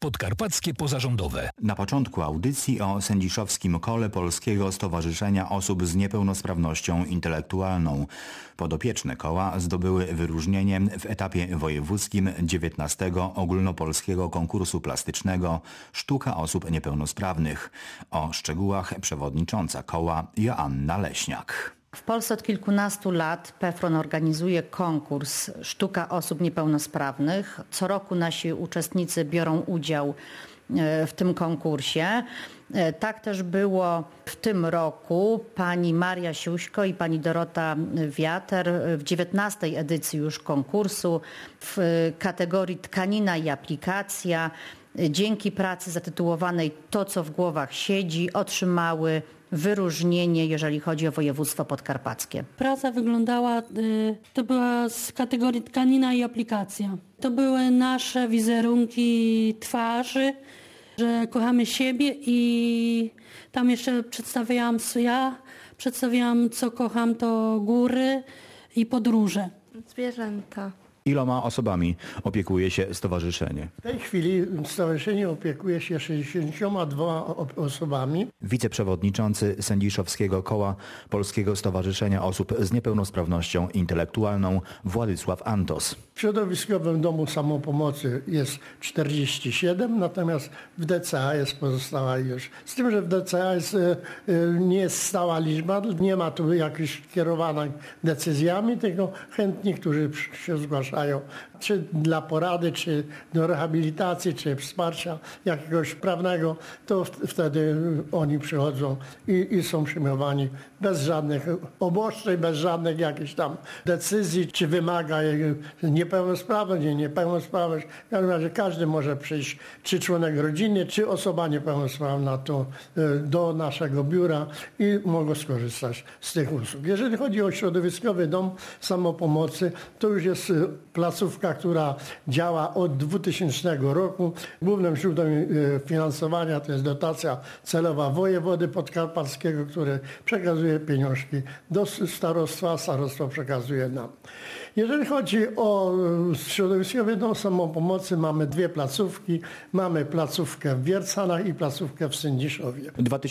podkarpackie pozarządowe. Na początku audycji o sędziszowskim kole Polskiego Stowarzyszenia Osób z Niepełnosprawnością Intelektualną. Podopieczne koła zdobyły wyróżnienie w etapie wojewódzkim 19. ogólnopolskiego konkursu plastycznego Sztuka osób niepełnosprawnych. O szczegółach przewodnicząca koła Joanna Leśniak. W Polsce od kilkunastu lat PFRON organizuje konkurs Sztuka osób niepełnosprawnych. Co roku nasi uczestnicy biorą udział w tym konkursie. Tak też było w tym roku. Pani Maria Siuśko i pani Dorota Wiater w 19. edycji już konkursu w kategorii tkanina i aplikacja dzięki pracy zatytułowanej To, co w głowach siedzi, otrzymały wyróżnienie, jeżeli chodzi o województwo podkarpackie. Praca wyglądała, to była z kategorii tkanina i aplikacja. To były nasze wizerunki twarzy, że kochamy siebie i tam jeszcze przedstawiałam co kocham, to góry i podróże. Zwierzęta. Iloma osobami opiekuje się stowarzyszenie? W tej chwili stowarzyszenie opiekuje się 62 osobami. Wiceprzewodniczący Sędziszowskiego Koła Polskiego Stowarzyszenia Osób z Niepełnosprawnością Intelektualną Władysław Antos. W środowiskowym domu samopomocy jest 47, natomiast w DCA jest pozostała ilość. Z tym, że w DCA nie jest stała liczba, nie ma tu jakichś kierowanych decyzjami, tylko chętni, którzy się zgłaszają, czy dla porady, czy do rehabilitacji, czy wsparcia jakiegoś prawnego, to wtedy oni przychodzą i są przyjmowani bez żadnych obostrzeń, bez żadnych jakichś tam decyzji, czy wymaga niepełnosprawność, nie niepełnosprawność. W każdym razie każdy może przyjść, czy członek rodziny, czy osoba niepełnosprawna do naszego biura i mogą skorzystać z tych usług. Jeżeli chodzi o środowiskowy dom samopomocy, to już jest placówka, która działa od 2000 roku. Głównym źródłem finansowania to jest dotacja celowa wojewody podkarpackiego, który przekazuje pieniążki do starostwa, a starostwo przekazuje nam. Jeżeli chodzi o środowiskowy dom samopomocy, mamy dwie placówki. Mamy placówkę w Wiercanach i placówkę w Sędziszowie.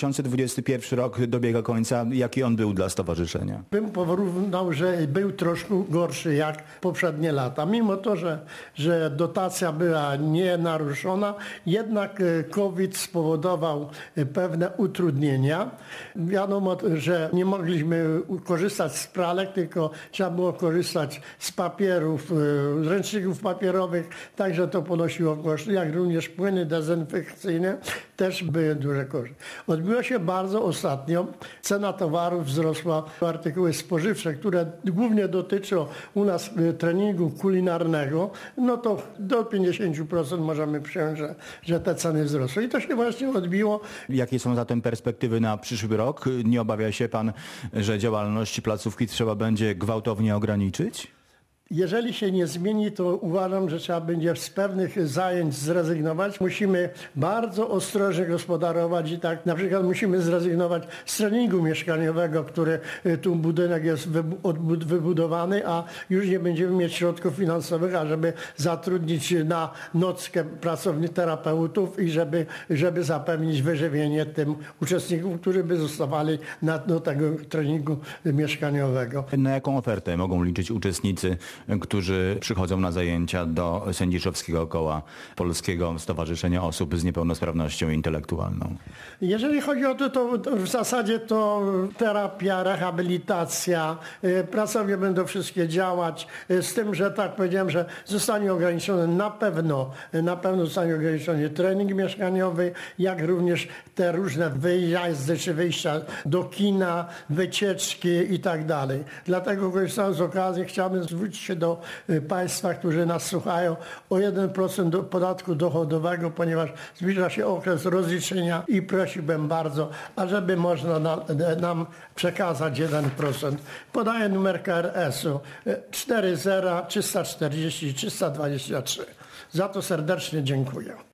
2021 rok dobiega końca. Jaki on był dla stowarzyszenia? Bym porównał, że był troszkę gorszy jak poprzednie lata. Mimo to, że dotacja była nienaruszona, jednak COVID spowodował pewne utrudnienia. Wiadomo, że nie mogliśmy korzystać z pralek, tylko trzeba było korzystać z papierów, z ręczników papierowych, także to ponosiło koszty, jak również płyny dezynfekcyjne też były duże koszty. Odbiło się bardzo ostatnio, cena towarów wzrosła, artykuły spożywcze, które głównie dotyczą u nas treningu kulinarnego, no to do 50% możemy przyjąć, że te ceny wzrosły. I to się właśnie odbiło. Jakie są zatem perspektywy na przyszły rok? Nie obawia się pan, że działalność placówki trzeba będzie gwałtownie ograniczyć? Jeżeli się nie zmieni, to uważam, że trzeba będzie z pewnych zajęć zrezygnować. Musimy bardzo ostrożnie gospodarować i tak na przykład musimy zrezygnować z treningu mieszkaniowego, który tu budynek jest wybudowany, a już nie będziemy mieć środków finansowych, ażeby zatrudnić na nockę terapeutów i żeby zapewnić wyżywienie tym uczestnikom, którzy by zostawali do tego treningu mieszkaniowego. Na jaką ofertę mogą liczyć uczestnicy, którzy przychodzą na zajęcia do Sędziszowskiego Koła Polskiego Stowarzyszenia Osób z Niepełnosprawnością Intelektualną? Jeżeli chodzi o to w zasadzie to terapia, rehabilitacja, pracownie będą wszystkie działać, z tym, że tak powiedziałem, że zostanie ograniczony na pewno zostanie ograniczony trening mieszkaniowy, jak również te różne wyjazdy czy wyjścia do kina, wycieczki i tak dalej. Dlatego korzystając z okazji chciałbym zwrócić się do Państwa, którzy nas słuchają, o 1% do podatku dochodowego, ponieważ zbliża się okres rozliczenia i prosiłbym bardzo, ażeby można nam przekazać 1%. Podaję numer KRS-u 40 340 323. Za to serdecznie dziękuję.